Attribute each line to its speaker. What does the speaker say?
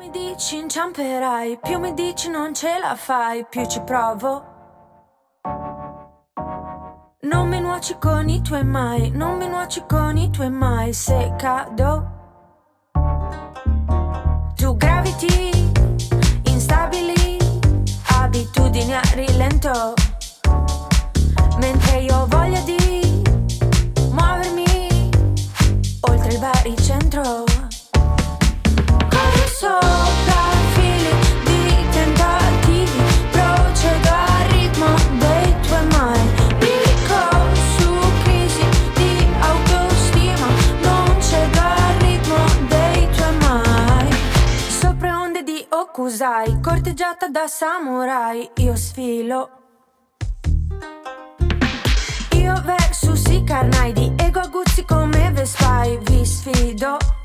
Speaker 1: mi dici inciamperai, più mi dici non ce la fai, più ci provo. Non mi nuoci con i tuoi mai, non mi nuoci con i tuoi mai, se cado. Tu graviti, instabili, abitudini a rilento, mentre io ho voglia di muovermi oltre il baricentro. Corro sopra fili di tentativi, procedo al ritmo dei tuoi mai. Bilico su crisi di autostima, non cedo al ritmo dei tuoi mai. Sopra onde di Okusai, corteggiata da samurai, io sfilo. Io versus i carnai di ego aguzzi come Vespai, vi sfido.